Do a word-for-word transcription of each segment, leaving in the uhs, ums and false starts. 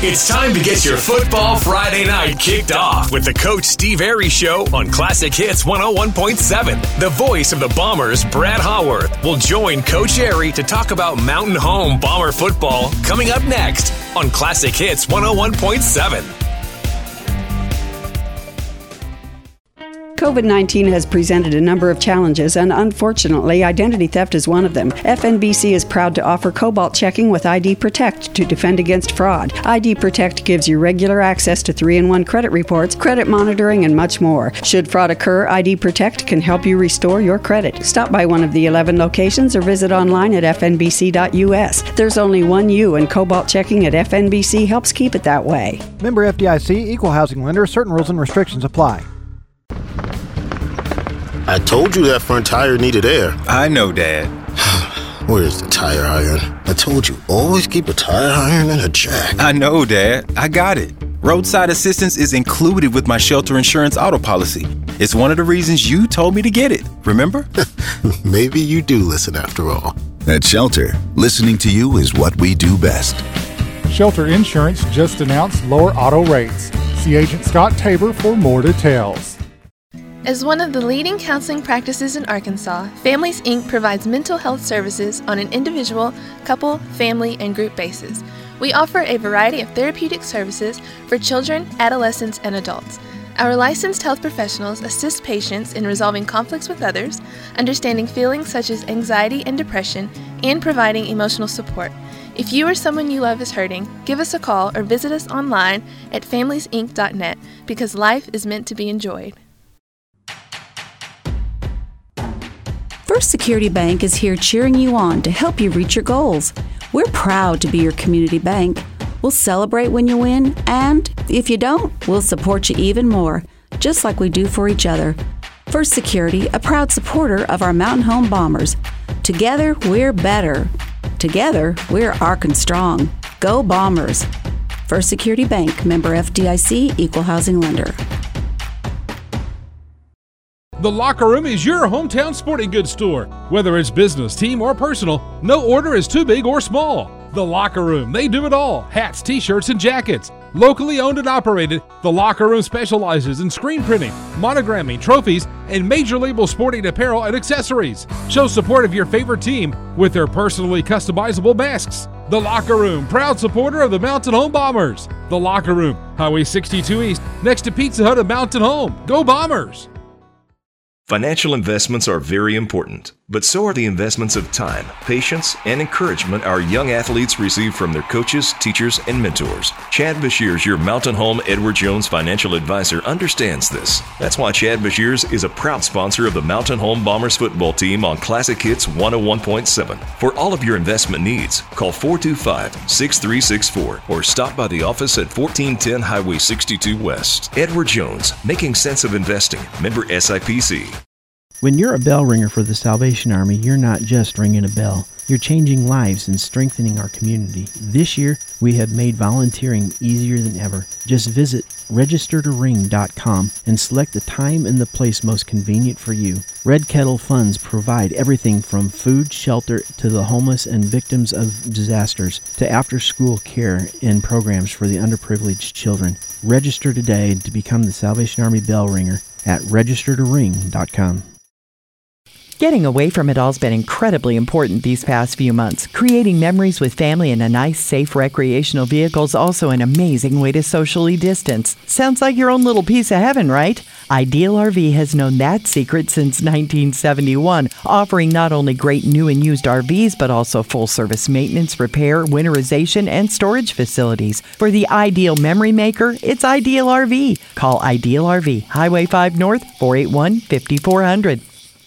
It's time to get your Football Friday night kicked off with the Coach Steve Airy Show on Classic Hits one oh one point seven. The voice of the Bombers, Brad Haworth, will join Coach Airy to talk about Mountain Home Bomber football coming up next on Classic Hits one oh one point seven. COVID nineteen has presented a number of challenges, and unfortunately, identity theft is one of them. F N B C is proud to offer Cobalt checking with I D Protect to defend against fraud. I D Protect gives you regular access to three in one credit reports, credit monitoring, and much more. Should fraud occur, I D Protect can help you restore your credit. Stop by one of the eleven locations or visit online at f n b c dot u s. There's only one you, and Cobalt checking at F N B C helps keep it that way. Member F D I C, Equal Housing Lender. Certain rules and restrictions apply. I told you that front tire needed air. I know, Dad. Where's the tire iron? I told you, always keep a tire iron in a jack. I know, Dad. I got it. Roadside assistance is included with my shelter insurance auto policy. It's one of the reasons you told me to get it, remember? Maybe you do listen after all. At Shelter, listening to you is what we do best. Shelter Insurance just announced lower auto rates. See Agent Scott Tabor for more details. As one of the leading counseling practices in Arkansas, Families Incorporated provides mental health services on an individual, couple, family, and group basis. We offer a variety of therapeutic services for children, adolescents, and adults. Our licensed health professionals assist patients in resolving conflicts with others, understanding feelings such as anxiety and depression, and providing emotional support. If you or someone you love is hurting, give us a call or visit us online at families inc dot net because life is meant to be enjoyed. First Security Bank is here cheering you on to help you reach your goals. We're proud to be your community bank. We'll celebrate when you win, and if you don't, we'll support you even more, just like we do for each other. First Security, a proud supporter of our Mountain Home Bombers. Together, we're better. Together, we're Arkansas strong. Go Bombers! First Security Bank, member F D I C, Equal Housing Lender. The Locker Room is your hometown sporting goods store. Whether it's business, team, or personal, no order is too big or small. The Locker Room, they do it all. Hats, t-shirts, and jackets. Locally owned and operated, The Locker Room specializes in screen printing, monogramming, trophies, and major label sporting apparel and accessories. Show support of your favorite team with their personally customizable masks. The Locker Room, proud supporter of the Mountain Home Bombers. The Locker Room, Highway sixty-two East, next to Pizza Hut of Mountain Home. Go Bombers! Financial investments are very important, but so are the investments of time, patience, and encouragement our young athletes receive from their coaches, teachers, and mentors. Chad Bashirs, your Mountain Home Edward Jones financial advisor, understands this. That's why Chad Bashirs is a proud sponsor of the Mountain Home Bombers football team on Classic Hits one oh one point seven. For all of your investment needs, call four two five, six three six four or stop by the office at fourteen ten Highway sixty-two West. Edward Jones, making sense of investing. Member S I P C. When you're a bell ringer for the Salvation Army, you're not just ringing a bell. You're changing lives and strengthening our community. This year, we have made volunteering easier than ever. Just visit register to ring dot com and select the time and the place most convenient for you. Red Kettle Funds provide everything from food, shelter, to the homeless and victims of disasters, to after-school care and programs for the underprivileged children. Register today to become the Salvation Army bell ringer at register to ring dot com. Getting away from it all's been incredibly important these past few months. Creating memories with family in a nice, safe recreational vehicle is also an amazing way to socially distance. Sounds like your own little piece of heaven, right? Ideal R V has known that secret since nineteen seventy-one, offering not only great new and used R Vs, but also full-service maintenance, repair, winterization, and storage facilities. For the ideal memory maker, it's Ideal R V. Call Ideal R V, Highway five North, four eight one, five four zero zero.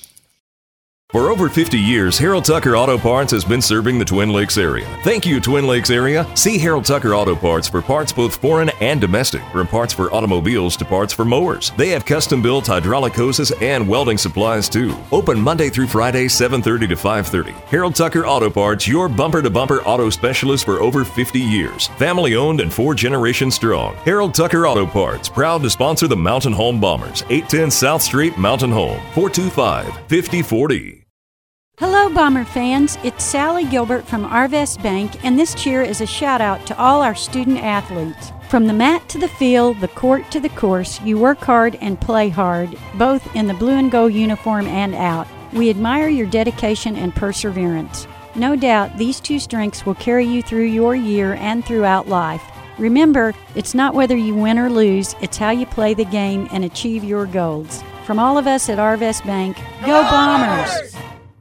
For over fifty years, Harold Tucker Auto Parts has been serving the Twin Lakes area. Thank you, Twin Lakes area. See Harold Tucker Auto Parts for parts both foreign and domestic, from parts for automobiles to parts for mowers. They have custom-built hydraulic hoses and welding supplies, too. Open Monday through Friday, seven thirty to five thirty. Harold Tucker Auto Parts, your bumper-to-bumper auto specialist for over fifty years. Family-owned and four generations strong. Harold Tucker Auto Parts, proud to sponsor the Mountain Home Bombers. eight ten South Street, Mountain Home. four two five, five oh four oh. Hello, Bomber fans. It's Sally Gilbert from Arvest Bank, and this cheer is a shout-out to all our student athletes. From the mat to the field, the court to the course, you work hard and play hard, both in the blue and gold uniform and out. We admire your dedication and perseverance. No doubt these two strengths will carry you through your year and throughout life. Remember, it's not whether you win or lose, it's how you play the game and achieve your goals. From all of us at Arvest Bank, go Bombers!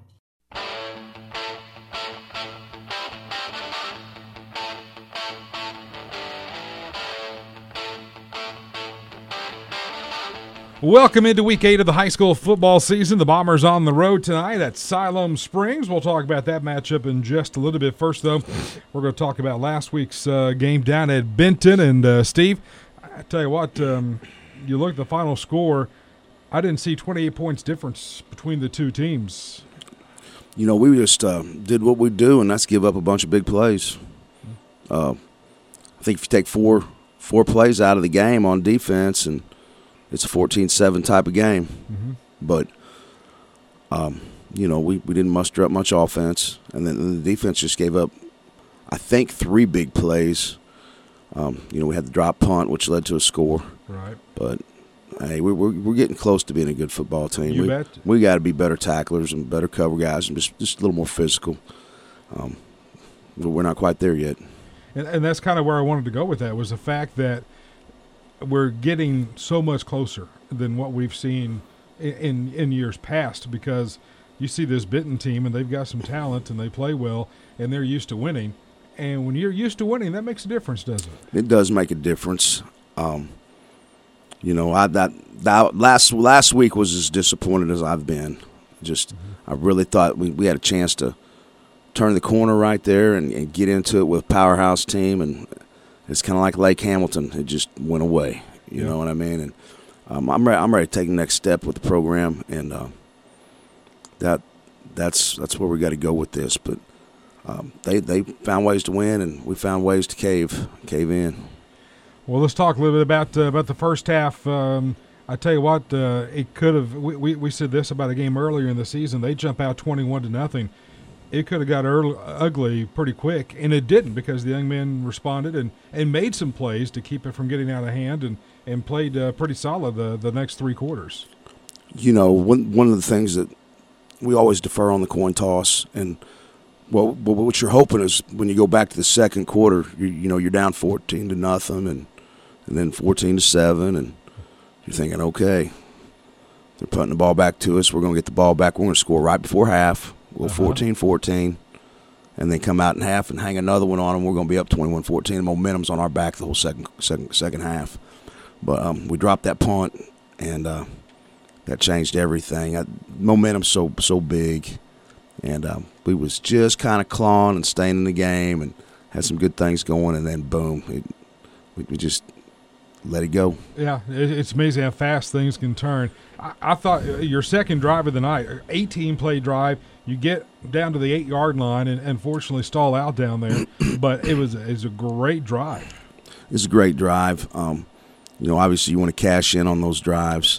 Welcome into week eight of the high school football season. The Bombers on the road tonight at Siloam Springs. We'll talk about that matchup in just a little bit. First, though, we're going to talk about last week's uh, game down at Benton. And, uh, Steve, I tell you what, um, you look at the final score, I didn't see twenty-eight points difference between the two teams. You know, we just uh, did what we do, and that's give up a bunch of big plays. Uh, I think if you take four four plays out of the game on defense, and it's a fourteen seven type of game. Mm-hmm. But, um, you know, we, we didn't muster up much offense. And then the defense just gave up, I think, three big plays. Um, you know, we had the drop punt, which led to a score. Right. But, hey, we're, we're, we're getting close to being a good football team. You we, bet. We got to be better tacklers and better cover guys and just, just a little more physical. Um, we're not quite there yet. And, and that's kind of where I wanted to go with that, was the fact that we're getting so much closer than what we've seen in, in in years past, because you see this Benton team and they've got some talent and they play well and they're used to winning. And when you're used to winning, that makes a difference, doesn't it? It does make a difference. Um, you know, I that, that last last week was as disappointed as I've been. Just mm-hmm. I really thought we, we had a chance to turn the corner right there and, and get into it with a powerhouse team, and it's kind of like Lake Hamilton. It just went away. You yeah. know what I mean? And um, I'm ready. I'm ready to take the next step with the program, and uh, that that's that's where we got to go with this. But um, they they found ways to win, and we found ways to cave cave in. Well, let's talk a little bit about uh, about the first half. Um, I tell you what, uh, it could have. We, we we said this about a game earlier in the season. They jump out twenty-one to nothing. It could have got early, ugly pretty quick, and it didn't, because the young men responded and, and made some plays to keep it from getting out of hand, and, and played uh, pretty solid the, the next three quarters. You know, one one of the things that we always defer on the coin toss, and well, what you're hoping is when you go back to the second quarter, you, you know, you're down fourteen to nothing, and and then fourteen to seven, and you're thinking, okay, they're putting the ball back to us. We're going to get the ball back. We're going to score right before half. We'll fourteen fourteen, and then come out in half and hang another one on them. We're going to be up twenty-one fourteen. The momentum's on our back the whole second second, second half. But um, we dropped that punt, and uh, that changed everything. I, momentum's so so big, and um, we was just kind of clawing and staying in the game and had some good things going, and then boom, it, we, we just let it go. Yeah, it, it's amazing how fast things can turn. I, I thought your second drive of the night, eighteen-play drive, you get down to the eight-yard line and unfortunately stall out down there, but it was, it was a great drive. It's a great drive. Um, you know, obviously you want to cash in on those drives.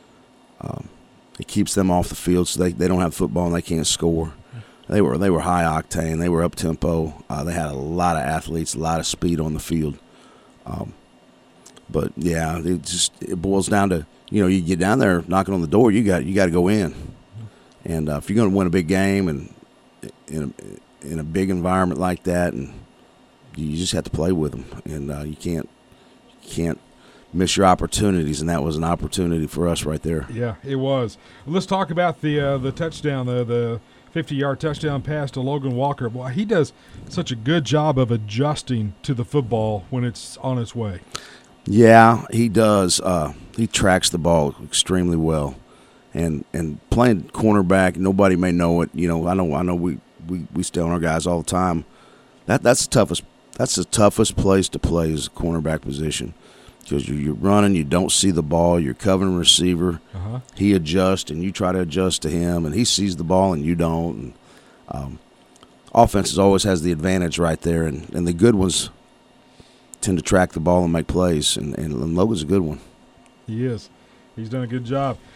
Um, it keeps them off the field so they, they don't have football and they can't score. They were they were high octane. They were up tempo. Uh, they had a lot of athletes, a lot of speed on the field. Um, but yeah, it just it boils down to, you know, you get down there knocking on the door, you got you got to go in. And uh, if you're going to win a big game and in a, in a big environment like that, and you just have to play with them, and uh, you can't you can't miss your opportunities, and that was an opportunity for us right there. Yeah, it was. Let's talk about the uh, the touchdown, the the fifty-yard touchdown pass to Logan Walker. Boy, he does such a good job of adjusting to the football when it's on its way. Yeah, he does. Uh, he tracks the ball extremely well. And and playing cornerback, nobody may know it. You know, I know I know we, we, we stay on our guys all the time. That that's the toughest that's the toughest place to play is the cornerback position, because you're, you're running, you don't see the ball, you're covering receiver. Uh-huh. He adjusts and you try to adjust to him, and he sees the ball and you don't. And um, offense always has the advantage right there, and, and the good ones tend to track the ball and make plays, and, and Logan's a good one. He is. He's done a good job.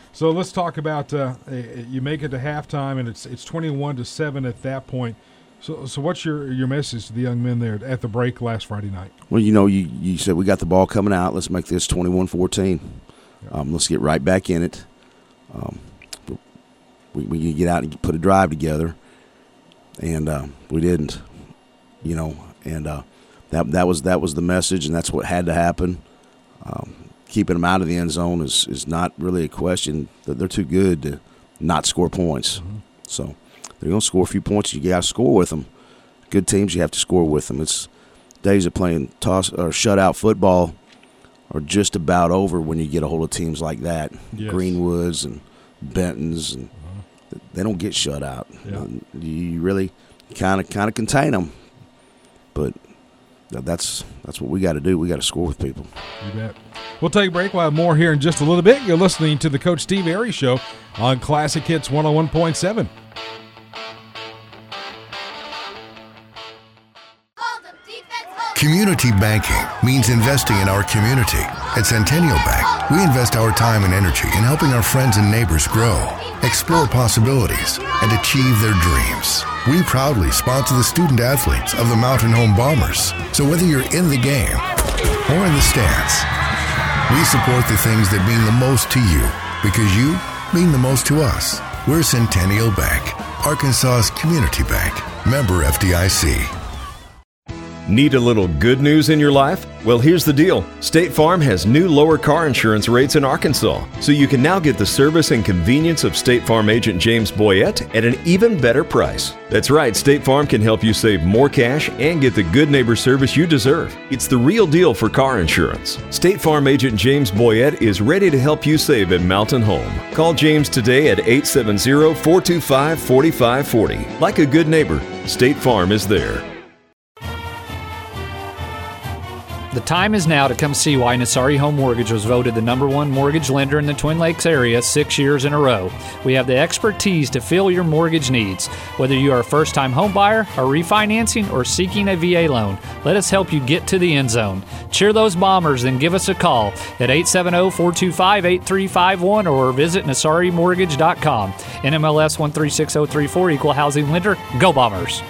So let's talk about uh, you make it to halftime, and it's it's twenty-one to seven at that point. So, so what's your, your message to the young men there at the break last Friday night? Well, you know, you, you said we got the ball coming out. Let's make this twenty-one fourteen. Um, let's get right back in it. Um, we, we get out and put a drive together, and uh, we didn't, you know. And uh, that that was that was the message, and that's what had to happen. Um, keeping them out of the end zone is, is not really a question. They're too good to not score points. Mm-hmm. So they're going to score a few points. You got to score with them. Good teams, you have to score with them. It's days of playing toss or shutout football are just about over when you get a hold of teams like that. Yes. Greenwoods and Bentons, and uh-huh. they don't get shut out. Yeah. You really kind of kind of contain them, but that's that's what we got to do. We got to score with people. You bet. We'll take a break. We'll have more here in just a little bit. You're listening to the Coach Steve Airy Show on Classic Hits one oh one point seven. Community banking means investing in our community. At Centennial Bank, we invest our time and energy in helping our friends and neighbors grow, explore possibilities, and achieve their dreams. We proudly sponsor the student athletes of the Mountain Home Bombers. So whether you're in the game or in the stands, we support the things that mean the most to you because you mean the most to us. We're Centennial Bank, Arkansas's community bank. Member F D I C. Need a little good news in your life? Well, here's the deal. State Farm has new lower car insurance rates in Arkansas, so you can now get the service and convenience of State Farm agent James Boyette at an even better price. That's right, State Farm can help you save more cash and get the good neighbor service you deserve. It's the real deal for car insurance. State Farm agent James Boyette is ready to help you save at Mountain Home. Call James today at eight seven zero, four two five, four five four zero. Like a good neighbor, State Farm is there. The time is now to come see why Nassari Home Mortgage was voted the number one mortgage lender in the Twin Lakes area six years in a row. We have the expertise to fill your mortgage needs. Whether you are a first-time home buyer, are refinancing, or seeking a V A loan, let us help you get to the end zone. Cheer those Bombers and give us a call at eight seven zero, four two five, eight three five one or visit nassari mortgage dot com. N M L S one three six zero three four, Equal Housing Lender. Go Bombers!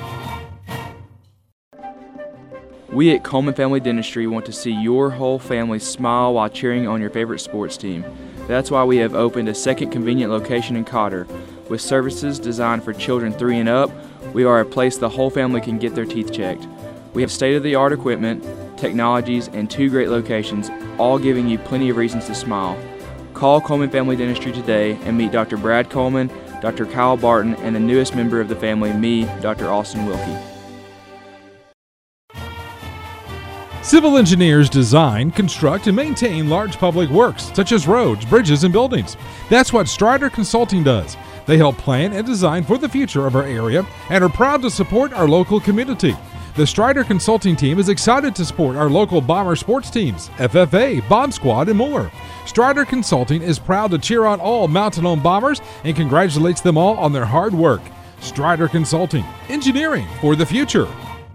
We at Coleman Family Dentistry want to see your whole family smile while cheering on your favorite sports team. That's why we have opened a second convenient location in Cotter. With services designed for children three and up, we are a place the whole family can get their teeth checked. We have state-of-the-art equipment, technologies, and two great locations, all giving you plenty of reasons to smile. Call Coleman Family Dentistry today and meet Doctor Brad Coleman, Doctor Kyle Barton, and the newest member of the family, me, Doctor Austin Wilkie. Civil engineers design, construct, and maintain large public works, such as roads, bridges, and buildings. That's what Strider Consulting does. They help plan and design for the future of our area and are proud to support our local community. The Strider Consulting team is excited to support our local Bomber sports teams, F F A, Bomb Squad, and more. Strider Consulting is proud to cheer on all Mountain Home Bombers and congratulates them all on their hard work. Strider Consulting, engineering for the future.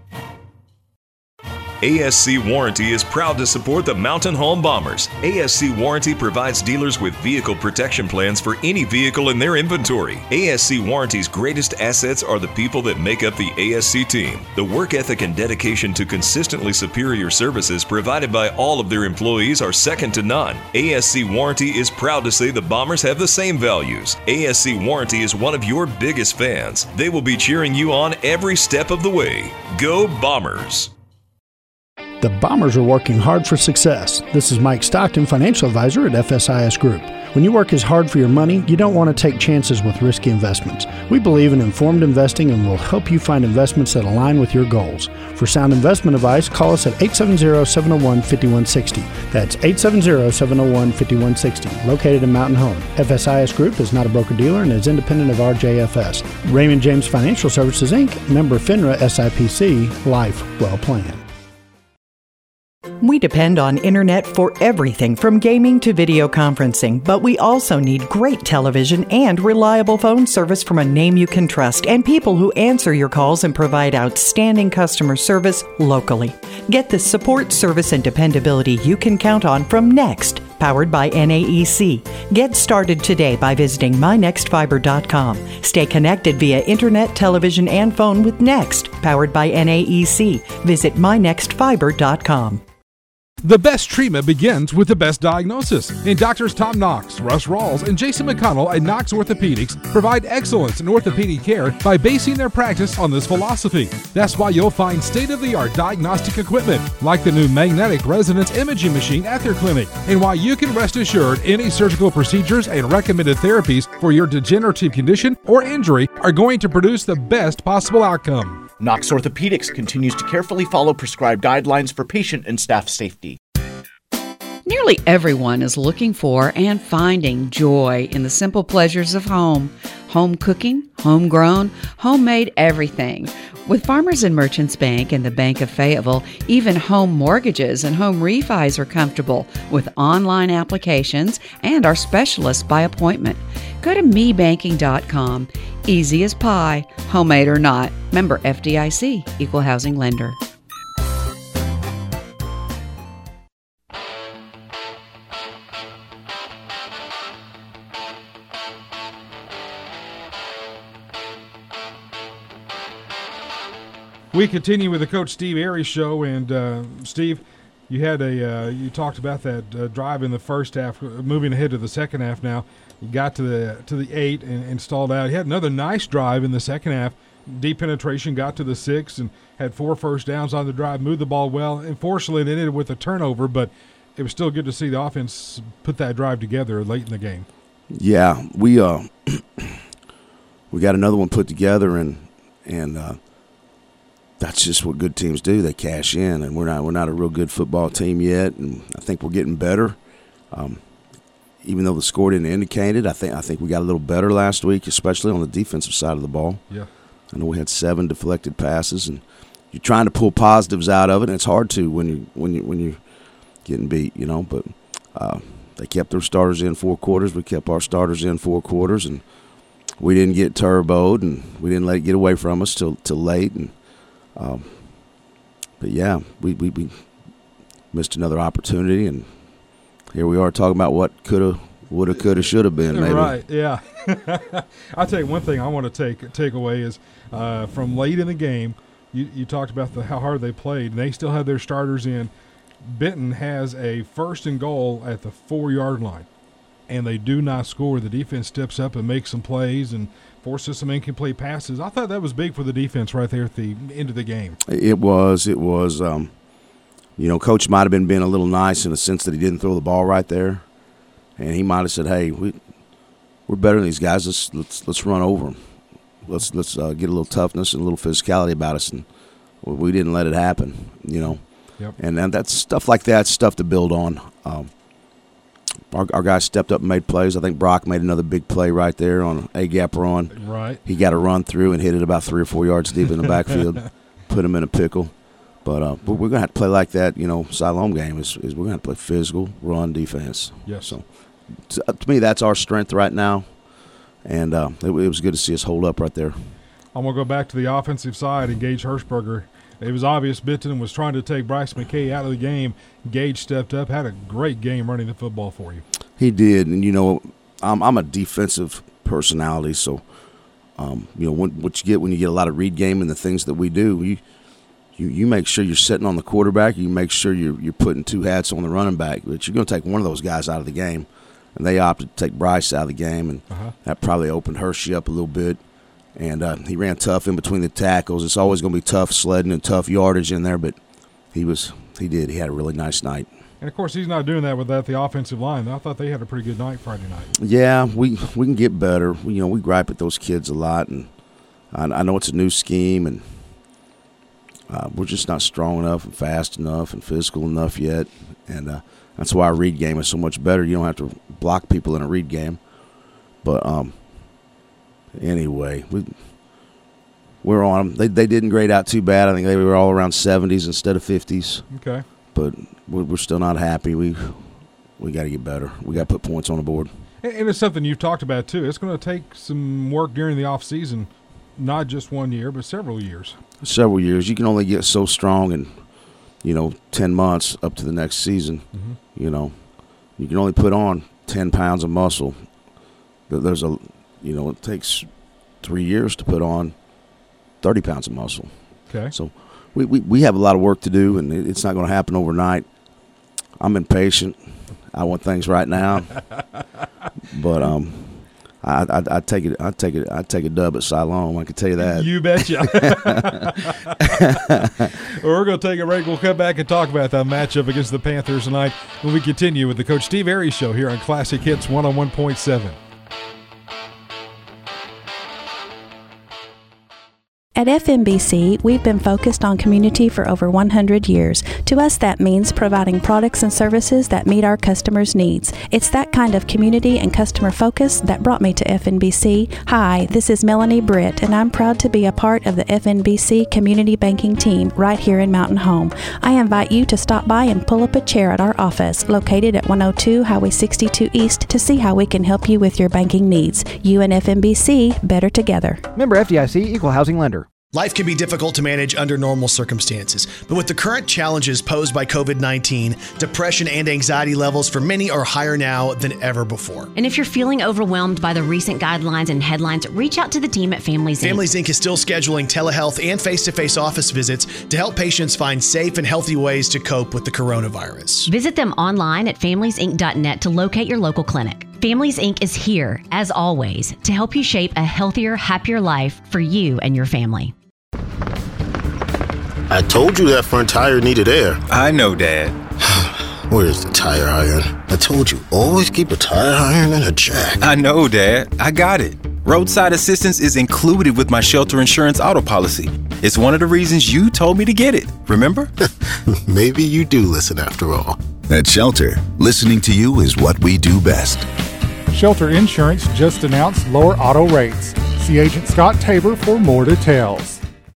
A S C Warranty is proud to support the Mountain Home Bombers. A S C Warranty provides dealers with vehicle protection plans for any vehicle in their inventory. A S C Warranty's greatest assets are the people that make up the A S C team. The work ethic and dedication to consistently superior services provided by all of their employees are second to none. A S C Warranty is proud to say the Bombers have the same values. A S C Warranty is one of your biggest fans. They will be cheering you on every step of the way. Go Bombers! The Bombers are working hard for success. This is Mike Stockton, financial advisor at F S I S Group. When you work as hard for your money, you don't want to take chances with risky investments. We believe in informed investing and will help you find investments that align with your goals. For sound investment advice, call us at eight seven zero, seven zero one, five one six zero. That's eight seven zero, seven zero one, five one six zero. Located in Mountain Home. F S I S Group is not a broker-dealer and is independent of R J F S. Raymond James Financial Services, Incorporated. Member FINRA S I P C. Life well planned. We depend on internet for everything from gaming to video conferencing, but we also need great television and reliable phone service from a name you can trust and people who answer your calls and provide outstanding customer service locally. Get the support, service, and dependability you can count on from Next. powered by N A E C. Get started today by visiting my next fiber dot com. Stay connected via internet, television, and phone with Next, powered by N A E C. Visit my next fiber dot com. The best treatment begins with the best diagnosis. And Doctors Tom Knox, Russ Rawls, and Jason McConnell at Knox Orthopedics provide excellence in orthopedic care by basing their practice on this philosophy. That's why you'll find state-of-the-art diagnostic equipment, like the new magnetic resonance imaging machine at their clinic, and why you can rest assured any surgical procedures and recommended therapies for your degenerative condition or injury are going to produce the best possible outcome. Knox Orthopedics continues to carefully follow prescribed guidelines for patient and staff safety. Nearly everyone is looking for and finding joy in the simple pleasures of home. Home cooking, homegrown, homemade everything. With Farmers and Merchants Bank and the Bank of Fayetteville, even home mortgages and home refis are comfortable with online applications and our specialists by appointment. Go to me banking dot com. Easy as pie, homemade or not. Member F D I C, Equal Housing Lender. We continue with the Coach Steve Airy Show, and uh, Steve, you had a uh, you talked about that uh, drive in the first half, moving ahead to the second half. Now you got to the to the eight and, and stalled out. You had another nice drive in the second half, deep penetration, got to the six, and had four first downs on the drive, moved the ball well. Unfortunately, it ended with a turnover, but it was still good to see the offense put that drive together late in the game. Yeah, we uh we got another one put together, and and. Uh, That's just what good teams do. They cash in, and we're not we're not a real good football team yet, and I think we're getting better. Um, even though the score didn't indicate it, I think I think we got a little better last week, especially on the defensive side of the ball. Yeah, I know we had seven deflected passes, and you're trying to pull positives out of it, and it's hard to when you when you when you're getting beat, you know. But uh, they kept their starters in four quarters. We kept our starters in four quarters, and we didn't get turboed, and we didn't let it get away from us till till late, and. Um, but yeah, we, we, we missed another opportunity, and here we are talking about what could have, would have, could have, should have been. Maybe. Right? Yeah. I'll tell you one thing I want to take take away is uh, from late in the game. You, you talked about the, how hard they played, and they still had their starters in. Benton has a first and goal at the four-yard line, and they do not score. The defense steps up and makes some plays and forces some incomplete passes. I thought that was big for the defense right there at the end of the game. It was. It was. Um, you know, Coach might have been being a little nice in the sense that he didn't throw the ball right there, and he might have said, "Hey, we we're better than these guys. Let's let's let's run over them. Let's let's uh, get a little toughness and a little physicality about us." And we didn't let it happen. You know, yep. and and that's stuff like that. Stuff to build on. Um, Our, our guys stepped up and made plays. I think Brock made another big play right there on an A-gap run. Right. He got a run through and hit it about three or four yards deep in the backfield, put him in a pickle. But uh, we're going to have to play like that, you know, Siloam game is, is we're going to have to play physical, run, defense. Yes. So to, to me, that's our strength right now, and uh, it, it was good to see us hold up right there. I'm going to go back to the offensive side and Gage Hirschberger. It was obvious Benton was trying to take Bryce McKay out of the game. Gage stepped up, had a great game running the football for you. He did, and, you know, I'm, I'm a defensive personality, so, um, you know, what, what you get when you get a lot of read game and the things that we do, you you, you make sure you're sitting on the quarterback, you make sure you're, you're putting two hats on the running back, but you're going to take one of those guys out of the game, and they opted to take Bryce out of the game, and uh-huh. that probably opened Hershey up a little bit. And uh, he ran tough in between the tackles. It's always going to be tough sledding and tough yardage in there, but he was he did. He had a really nice night. And, of course, he's not doing that without the offensive line. I thought they had a pretty good night Friday night. Yeah, we we can get better. We, you know, we gripe at those kids a lot, and I, I know it's a new scheme, and uh, we're just not strong enough and fast enough and physical enough yet. And uh, that's why our read game is so much better. You don't have to block people in a read game. But um, anyway, we we're on them. They they didn't grade out too bad. I think they were all around seventies instead of fifties. Okay. But we're, we're still not happy. We we got to get better. We got to put points on the board. And it's something you've talked about too. It's going to take some work during the off season, not just one year, but several years. Several years. You can only get so strong in, you know, ten months up to the next season. Mm-hmm. You know, you can only put on ten pounds of muscle. There's a, you know, it takes three years to put on thirty pounds of muscle. Okay. So we, we, we have a lot of work to do, and it's not going to happen overnight. I'm impatient. I want things right now. But um, I I I take it I take it I take a dub at Siloam. I can tell you that. You betcha. Well, we're going to take a break. We'll come back and talk about that matchup against the Panthers tonight when we continue with the Coach Steve Aries Show here on Classic Hits one oh one point seven. At F M B C, we've been focused on community for over one hundred years. To us, that means providing products and services that meet our customers' needs. It's that kind of community and customer focus that brought me to F N B C. Hi, this is Melanie Britt, and I'm proud to be a part of the F N B C Community Banking team right here in Mountain Home. I invite you to stop by and pull up a chair at our office, located at one oh two Highway sixty-two East, to see how we can help you with your banking needs. You and F N B C, better together. Member F D I C, Equal Housing Lender. Life can be difficult to manage under normal circumstances, but with the current challenges posed by covid nineteen, depression and anxiety levels for many are higher now than ever before. And if you're feeling overwhelmed by the recent guidelines and headlines, reach out to the team at Families Incorporated. Families Incorporated is still scheduling telehealth and face-to-face office visits to help patients find safe and healthy ways to cope with the coronavirus. Visit them online at families inc dot net to locate your local clinic. Families Incorporated is here, as always, to help you shape a healthier, happier life for you and your family. I told you that front tire needed air. I know, Dad. Where's the tire iron? I told you, always keep a tire iron and a jack. I know, Dad. I got it. Roadside assistance is included with my shelter insurance auto policy. It's one of the reasons you told me to get it, remember? Maybe you do listen after all. At Shelter, listening to you is what we do best. Shelter Insurance just announced lower auto rates. See Agent Scott Tabor for more details.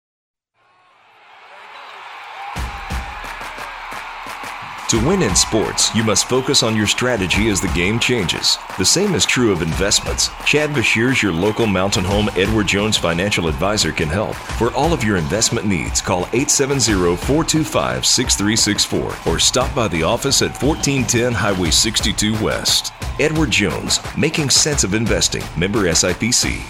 To win in sports, you must focus on your strategy as the game changes. The same is true of investments. Chad Bashirs, your local Mountain Home Edward Jones financial advisor, can help. For all of your investment needs, call eight seven zero, four two five, six three six four or stop by the office at fourteen ten Highway sixty-two West. Edward Jones, making sense of investing. Member S I P C.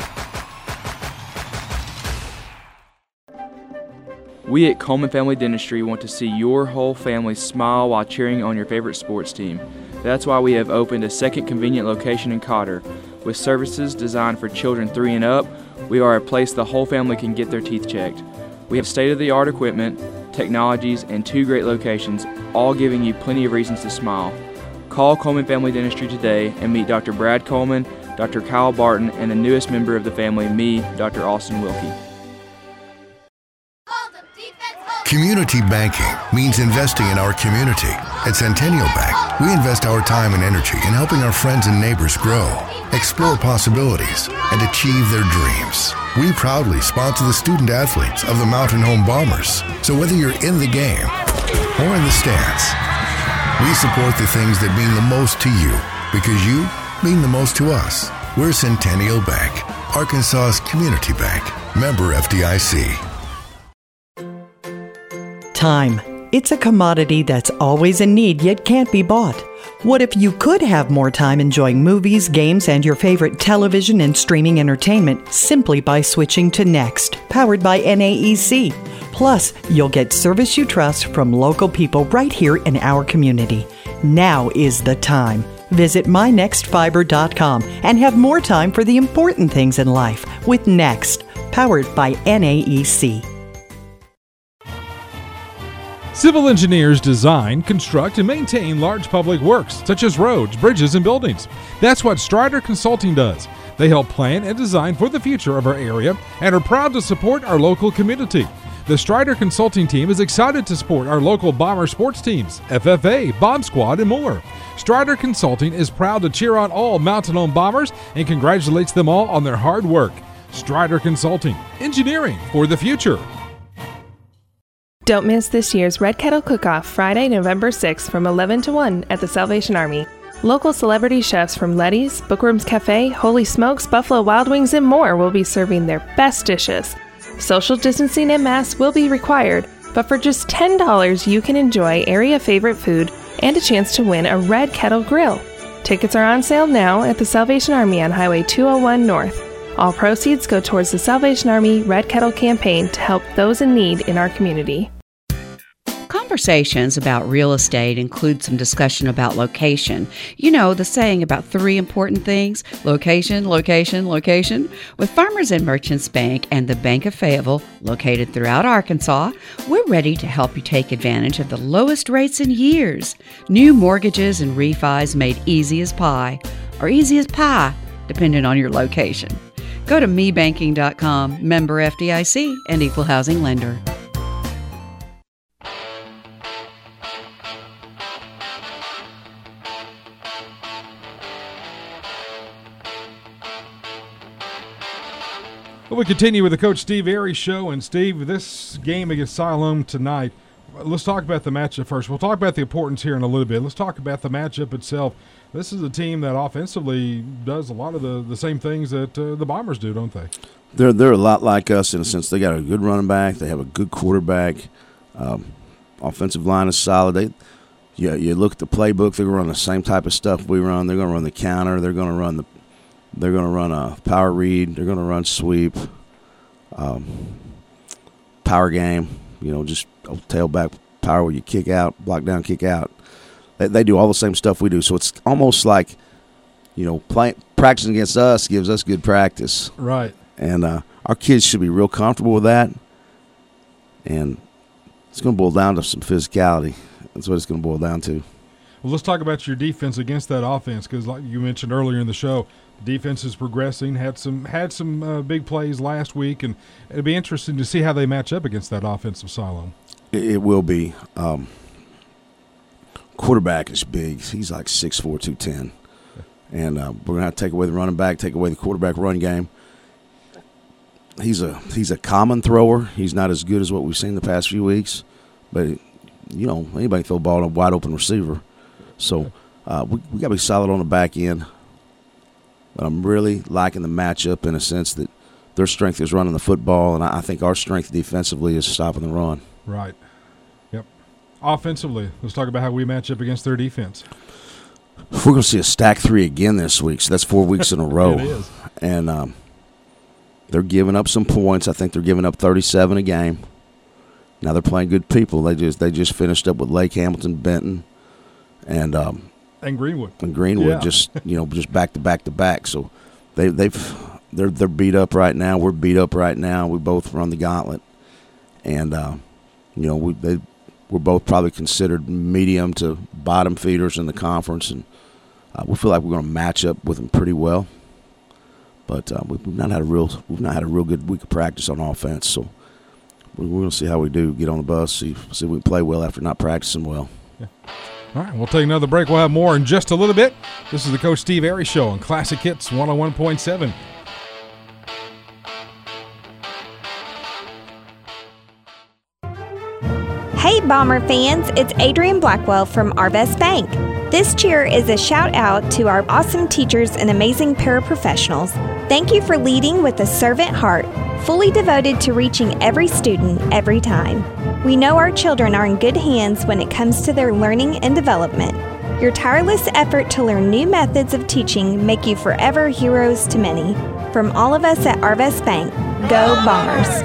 We at Coleman Family Dentistry want to see your whole family smile while cheering on your favorite sports team. That's why we have opened a second convenient location in Cotter. With services designed for children three and up, we are a place the whole family can get their teeth checked. We have state-of-the-art equipment, technologies, and two great locations, all giving you plenty of reasons to smile. Call Coleman Family Dentistry today and meet Doctor Brad Coleman, Doctor Kyle Barton, and the newest member of the family, me, Doctor Austin Wilkie. Community banking means investing in our community. At Centennial Bank, we invest our time and energy in helping our friends and neighbors grow, explore possibilities, and achieve their dreams. We proudly sponsor the student athletes of the Mountain Home Bombers. So whether you're in the game or in the stands, we support the things that mean the most to you because you mean the most to us. We're Centennial Bank, Arkansas's community bank. Member F D I C. Time. It's a commodity that's always in need yet can't be bought. What if you could have more time enjoying movies, games, and your favorite television and streaming entertainment simply by switching to Next, powered by N A E C? Plus, you'll get service you trust from local people right here in our community. Now is the time. Visit my next fiber dot com and have more time for the important things in life with Next, powered by N A E C. Civil engineers design, construct, and maintain large public works, such as roads, bridges, and buildings. That's what Strider Consulting does. They help plan and design for the future of our area and are proud to support our local community. The Strider Consulting team is excited to support our local Bomber sports teams, F F A, Bomb Squad, and more. Strider Consulting is proud to cheer on all Mountain Home Bombers and congratulates them all on their hard work. Strider Consulting, engineering for the future. Don't miss this year's Red Kettle Cook-Off Friday, November sixth from eleven to one at the Salvation Army. Local celebrity chefs from Letty's, Bookworms Cafe, Holy Smokes, Buffalo Wild Wings, and more will be serving their best dishes. Social distancing and masks will be required, but for just ten dollars you can enjoy area favorite food and a chance to win a Red Kettle Grill. Tickets are on sale now at the Salvation Army on Highway two oh one North. All proceeds go towards the Salvation Army Red Kettle campaign to help those in need in our community. Conversations about real estate include some discussion about location. You know, the saying about three important things: location, location, location. With Farmers and Merchants Bank and the Bank of Fayetteville, located throughout Arkansas, we're ready to help you take advantage of the lowest rates in years. New mortgages and refis made easy as pie, or easy as pie, depending on your location. Go to me banking dot com, member F D I C, and equal housing lender. Well, we continue with the Coach Steve Airy Show. And, Steve, this game against Siloam tonight, let's talk about the matchup first. We'll talk about the importance here in a little bit. Let's talk about the matchup itself. This is a team that offensively does a lot of the, the same things that uh, the Bombers do, don't they? They're, they're a lot like us in a sense. They got a good running back. They have a good quarterback. Um, offensive line is solid. They, yeah, you look at the playbook, they're going to run the same type of stuff we run. They're going to run the counter. They're going to run the They're going to run a power read. They're going to run sweep, um, power game. You know, just tailback power where you kick out, block down, kick out. They, they do all the same stuff we do. So it's almost like, you know, play, practicing against us gives us good practice. Right. And uh, our kids should be real comfortable with that. And it's going to boil down to some physicality. That's what it's going to boil down to. Well, let's talk about your defense against that offense, because like you mentioned earlier in the show, defense is progressing, had some had some uh, big plays last week, and it'll be interesting to see how they match up against that offensive Siloam. It, it will be. Um, quarterback is big. He's like six four, two ten. And uh, we're going to have to take away the running back, take away the quarterback run game. He's a he's a common thrower. He's not as good as what we've seen the past few weeks. But, you know, anybody can throw a ball to a wide-open receiver. So uh, we, we got to be solid on the back end. But I'm really liking the matchup in a sense that their strength is running the football, and I think our strength defensively is stopping the run. Right. Yep. Offensively, let's talk about how we match up against their defense. We're going to see a stack three again this week, so that's four weeks in a row. It is. And um, they're giving up some points. I think they're giving up thirty-seven a game. Now they're playing good people. They just they just finished up with Lake Hamilton, Benton, and um, and Greenwood. And Greenwood yeah. just you know just back to back to back. So they they've they're they're beat up right now. We're beat up right now. We both run the gauntlet, and uh, you know we they we're both probably considered medium to bottom feeders in the conference, and uh, we feel like we're going to match up with them pretty well. But uh, we've not had a real we've not had a real good week of practice on offense, so we're going to see how we do. Get on the bus, see see if we can play well after not practicing well. Yeah. All right, we'll take another break. We'll have more in just a little bit. This is the Coach Steve Airy Show on Classic Hits one oh one point seven. Hey Bomber fans, it's Adrienne Blackwell from Arvest Bank. This cheer is a shout out to our awesome teachers and amazing paraprofessionals. Thank you for leading with a servant heart, fully devoted to reaching every student every time. We know our children are in good hands when it comes to their learning and development. Your tireless effort to learn new methods of teaching make you forever heroes to many. From all of us at Arvest Bank, go Bombers!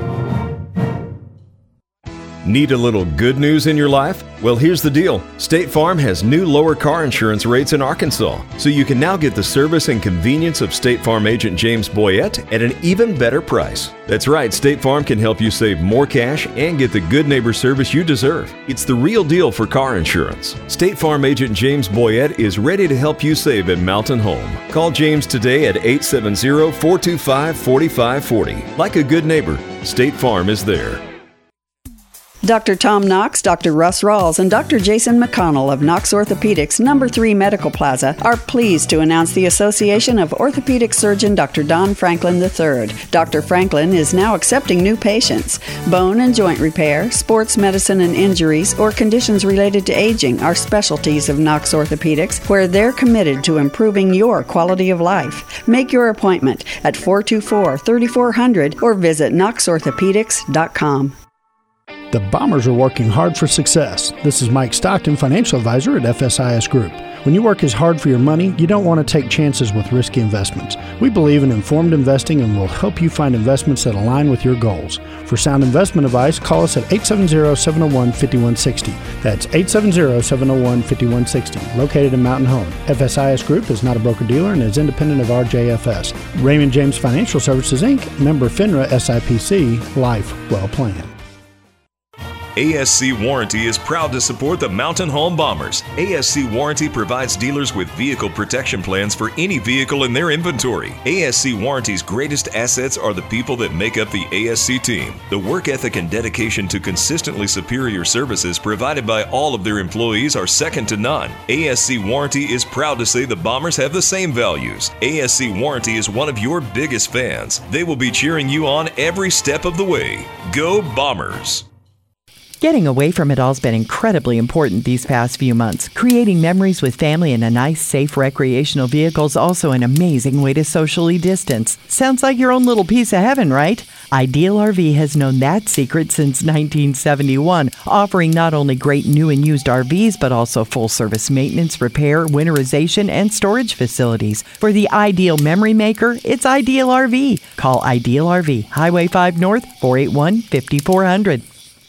Need a little good news in your life? Well, here's the deal. State Farm has new lower car insurance rates in Arkansas, so you can now get the service and convenience of State Farm agent James Boyette at an even better price. That's right, State Farm can help you save more cash and get the good neighbor service you deserve. It's the real deal for car insurance. State Farm agent James Boyette is ready to help you save at Mountain Home. Call James today at eight seven zero, four two five, four five four zero. Like a good neighbor, State Farm is there. Doctor Tom Knox, Doctor Russ Rawls, and Doctor Jason McConnell of Knox Orthopedics, Number three Medical Plaza, are pleased to announce the Association of Orthopedic Surgeon Doctor Don Franklin the third. Doctor Franklin is now accepting new patients. Bone and joint repair, sports medicine and injuries, or conditions related to aging are specialties of Knox Orthopedics, where they're committed to improving your quality of life. Make your appointment at four two four, three four zero zero or visit knox orthopedics dot com. The Bombers are working hard for success. This is Mike Stockton, financial advisor at F S I S Group. When you work as hard for your money, you don't want to take chances with risky investments. We believe in informed investing and will help you find investments that align with your goals. For sound investment advice, call us at eight seven zero, seven zero one, five one six zero. That's eight seven zero, seven zero one, five one six zero, located in Mountain Home. F S I S Group is not a broker-dealer and is independent of R J F S. Raymond James Financial Services, Incorporated, member FINRA S I P C, life well planned. A S C Warranty is proud to support the Mountain Home Bombers. A S C Warranty provides dealers with vehicle protection plans for any vehicle in their inventory. A S C Warranty's greatest assets are the people that make up the A S C team. The work ethic and dedication to consistently superior services provided by all of their employees are second to none. A S C Warranty is proud to say the Bombers have the same values. A S C Warranty is one of your biggest fans. They will be cheering you on every step of the way. Go Bombers! Getting away from it all's been incredibly important these past few months. Creating memories with family in a nice, safe recreational vehicle is also an amazing way to socially distance. Sounds like your own little piece of heaven, right? Ideal R V has known that secret since nineteen seventy-one, offering not only great new and used R Vs, but also full-service maintenance, repair, winterization, and storage facilities. For the ideal memory maker, it's Ideal R V. Call Ideal R V, Highway five North, four eight one, five four zero zero.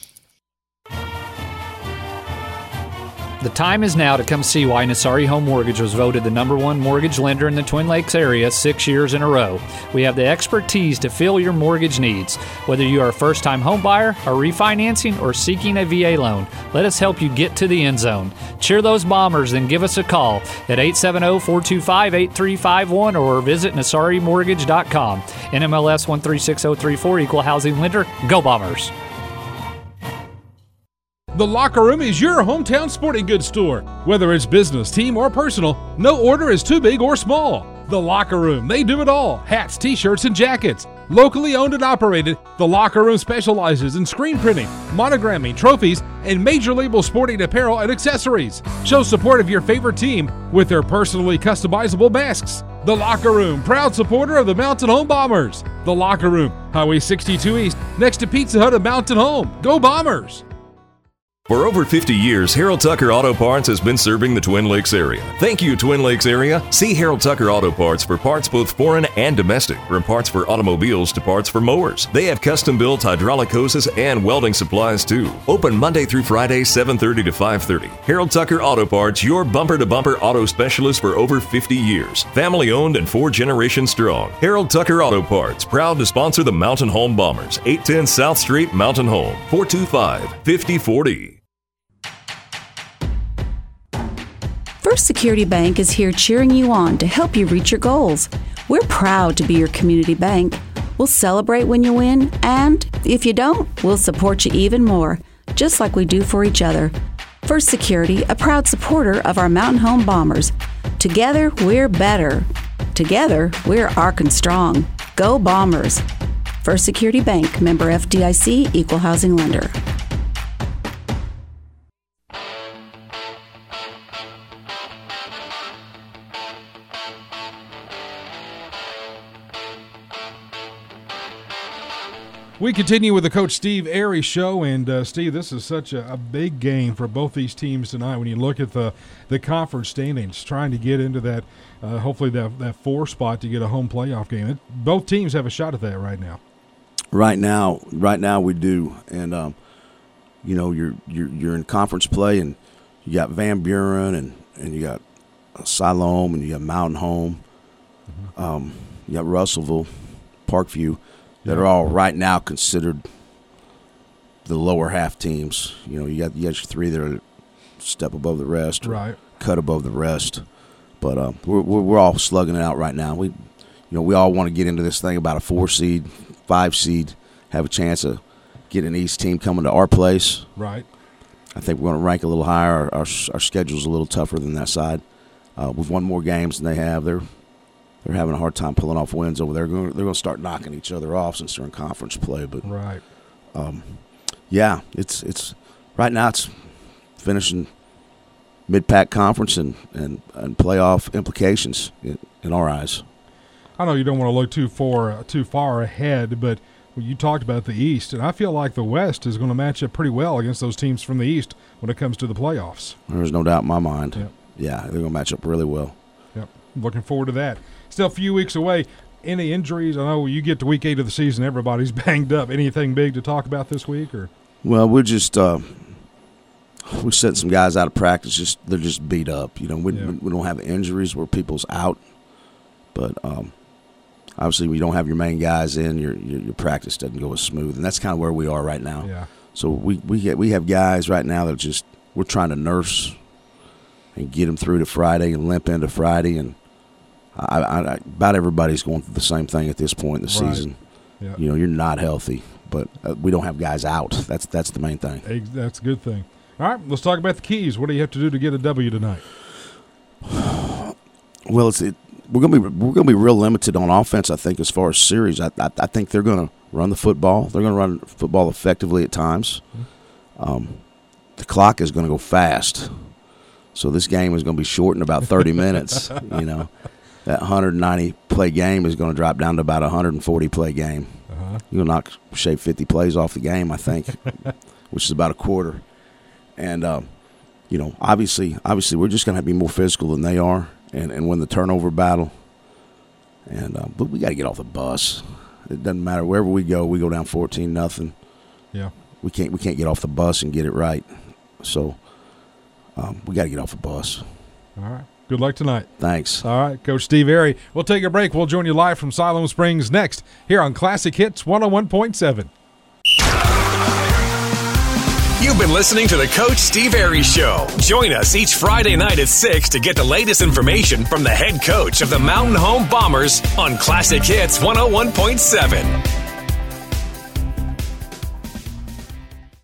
The time is now to come see why Nassari Home Mortgage was voted the number one mortgage lender in the Twin Lakes area six years in a row. We have the expertise to fill your mortgage needs. Whether you are a first-time home buyer, are refinancing, or seeking a V A loan, let us help you get to the end zone. Cheer those Bombers and give us a call at eight seven zero, four two five, eight three five one or visit nassari mortgage dot com. N M L S one three six zero three four, Equal Housing Lender. Go Bombers! The Locker Room is your hometown sporting goods store. Whether it's business, team, or personal, no order is too big or small. The Locker Room, they do it all. Hats, t-shirts, and jackets. Locally owned and operated, The Locker Room specializes in screen printing, monogramming, trophies, and major label sporting apparel and accessories. Show support of your favorite team with their personally customizable masks. The Locker Room, proud supporter of the Mountain Home Bombers. The Locker Room, Highway sixty-two East, next to Pizza Hut of Mountain Home. Go Bombers! For over fifty years, Harold Tucker Auto Parts has been serving the Twin Lakes area. Thank you, Twin Lakes area. See Harold Tucker Auto Parts for parts both foreign and domestic, from parts for automobiles to parts for mowers. They have custom-built hydraulic hoses and welding supplies, too. Open Monday through Friday, seven thirty to five thirty. Harold Tucker Auto Parts, your bumper-to-bumper auto specialist for over fifty years. Family-owned and four generations strong. Harold Tucker Auto Parts, proud to sponsor the Mountain Home Bombers. eight ten South Street, Mountain Home. four two five, five zero four zero. First Security Bank is here cheering you on to help you reach your goals. We're proud to be your community bank. We'll celebrate when you win, and if you don't, we'll support you even more, just like we do for each other. First Security, a proud supporter of our Mountain Home Bombers. Together, we're better. Together, we're Arkansas strong. Go Bombers! First Security Bank, member F D I C, Equal Housing Lender. We continue with the Coach Steve Airy Show, and uh, Steve, this is such a, a big game for both these teams tonight. When you look at the, the conference standings, trying to get into that, uh, hopefully that that four spot to get a home playoff game. It, both teams have a shot at that right now. Right now, right now we do, and um, you know you're you're you're in conference play, and you got Van Buren, and, and you got Siloam, and you got Mountain Home, mm-hmm. um, you got Russellville, Parkview. That are all right now considered the lower half teams. You know, you got you got your three that are a step above the rest, or right? Cut above the rest. But uh, we're we're all slugging it out right now. We, you know, we all want to get into this thing about a four seed, five seed, have a chance of getting an East team coming to our place. Right. I think we're going to rank a little higher. Our our, our schedule's a little tougher than that side. Uh, we've won more games than they have. They're They're having a hard time pulling off wins over there. They're going to start knocking each other off since they're in conference play. But right, um, yeah, it's it's right now it's finishing mid-pack conference and, and, and playoff implications in, in our eyes. I know you don't want to look too far too far ahead, but Well, you talked about the East, and I feel like the West is going to match up pretty well against those teams from the East when it comes to the playoffs. There's no doubt in my mind. Yep. Yeah, they're going to match up really well. Yep. Looking forward to that. Still a few weeks away. Any injuries? I know you get to week eight of the season, everybody's banged up. Anything big to talk about this week? Or Well, we're just uh, we sent some guys out of practice. Just they're just beat up. You know, we Yeah. we don't have injuries where people's out, but um, obviously, when you don't have your main guys in, your, your your practice doesn't go as smooth, and that's kind of where we are right now. Yeah. So we we get, we have guys right now that just we're trying to nurse and get them through to Friday and limp into Friday, and I, I, I about everybody's going through the same thing at this point in the Right. season. Yeah. You know, you're not healthy, but uh, we don't have guys out. That's that's the main thing. Hey, that's a good thing. All right, let's talk about the keys. What do you have to do to get a W tonight? Well, it's it, we're gonna be we're gonna be real limited on offense. I think as far as series, I I, I think they're gonna run the football. They're gonna run football effectively at times. Um, the clock is gonna go fast, so this game is gonna be short in about thirty minutes. You know, that one hundred ninety play game is gonna drop down to about a one hundred forty play game. Uh-huh. You'll knock shave fifty plays off the game, I think, which is about a quarter. And um, you know, obviously, obviously, we're just gonna have to be more physical than they are. And, and win the turnover battle. And uh, but we got to get off the bus. It doesn't matter wherever we go. We go down fourteen nothing. Yeah, we can't we can't get off the bus and get it right. So um, we got to get off the bus. All right. Good luck tonight. Thanks. All right, Coach Steve Airy. We'll take a break. We'll join you live from Siloam Springs next here on Classic Hits one oh one point seven. You've been listening to the Coach Steve Airy Show. Join us each Friday night at six to get the latest information from the head coach of the Mountain Home Bombers on Classic Hits one oh one point seven.